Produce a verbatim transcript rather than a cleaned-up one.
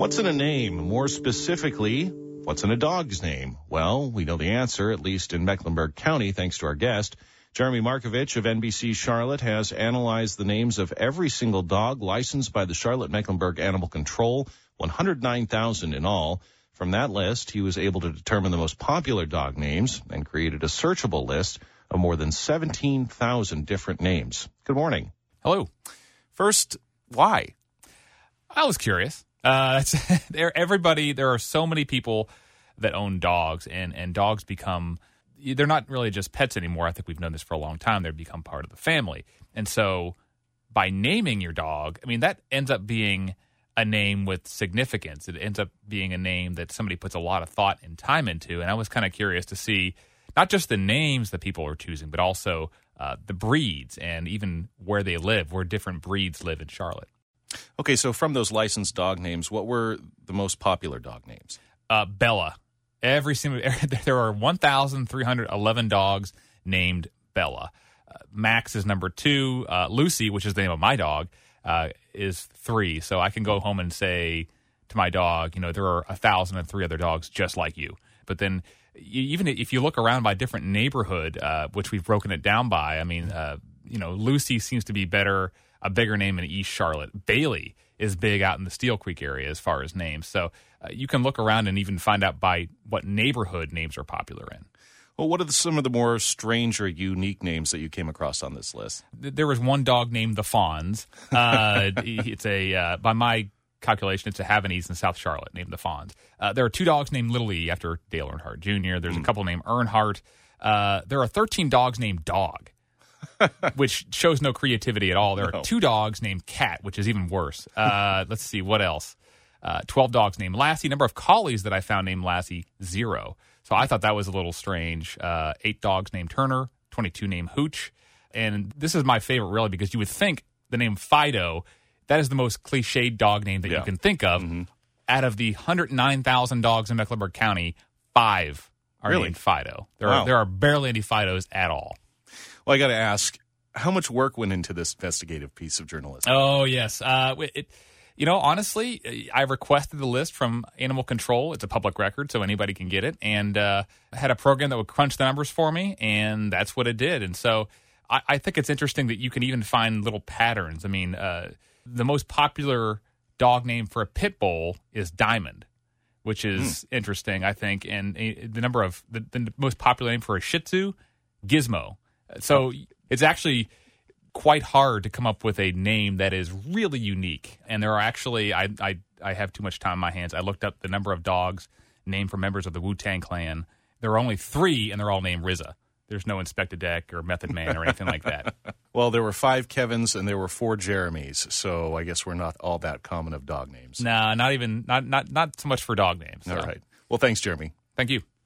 What's in a name? More specifically, what's in a dog's name? Well, we know the answer, at least in Mecklenburg County, thanks to our guest. Jeremy Markovich of N B C Charlotte has analyzed the names of every single dog licensed by the Charlotte-Mecklenburg Animal Control, one hundred nine thousand in all. From that list, he was able to determine the most popular dog names and created a searchable list of more than seventeen thousand different names. Good morning. Hello. First, why? I was curious. Uh, there, everybody, there are so many people that own dogs, and, and dogs become, they're not really just pets anymore. I think we've known this for a long time. They've become part of the family. And so by naming your dog, I mean, that ends up being a name with significance. It ends up being a name that somebody puts a lot of thought and time into. And I was kind of curious to see not just the names that people are choosing, but also uh, the breeds and even where they live, where different breeds live in Charlotte. Okay, so from those licensed dog names, what were the most popular dog names? Uh, Bella. Every single there are one thousand three hundred eleven dogs named Bella. Uh, Max is number two. Uh, Lucy, which is the name of my dog, uh, is three. So I can go home and say to my dog, you know, there are a thousand and three other dogs just like you. But then you, even if you look around by different neighborhood, uh, which we've broken it down by, I mean, uh, you know, Lucy seems to be better. A bigger name in East Charlotte. Bailey is big out in the Steel Creek area as far as names. So uh, you can look around and even find out by what neighborhood names are popular in. Well, what are the, some of the more strange or unique names that you came across on this list? There was one dog named the Fonz. Uh, it's a, uh, by my calculation, it's a Havanese in South Charlotte named the Fonz. Uh, there are two dogs named Little E after Dale Earnhardt Junior There's mm. a couple named Earnhardt. Uh, there are thirteen dogs named Dog. Which shows no creativity at all. There are no. two dogs named Cat, which is even worse. Uh, let's see, what else? Uh, twelve dogs named Lassie. Number of collies that I found named Lassie, zero. So I thought that was a little strange. Uh, eight dogs named Turner, twenty-two named Hooch. And this is my favorite, really, because you would think the name Fido, that is the most cliched dog name that yeah. you can think of. Mm-hmm. Out of the one hundred nine thousand dogs in Mecklenburg County, five are really? named Fido. There, wow. are, there are barely any Fidos at all. Well, I got to ask, how much work went into this investigative piece of journalism? Oh, yes. Uh, it, you know, honestly, I requested the list from Animal Control. It's a public record, so anybody can get it. And uh, I had a program that would crunch the numbers for me, and that's what it did. And so I, I think it's interesting that you can even find little patterns. I mean, uh, the most popular dog name for a pit bull is Diamond, which is mm. interesting, I think. And uh, the number of the, the most popular name for a Shih Tzu, Gizmo. So it's actually quite hard to come up with a name that is really unique. And there are actually, I I, I have too much time on my hands. I looked up the number of dogs named for members of the Wu-Tang Clan. There are only three, and they're all named R Z A. There's no Inspector Deck or Method Man or anything like that. Well, there were five Kevins and there were four Jeremys, so I guess we're not all that common of dog names. No, nah, not even, not, not, not so much for dog names. So. All right. Well, thanks, Jeremy. Thank you.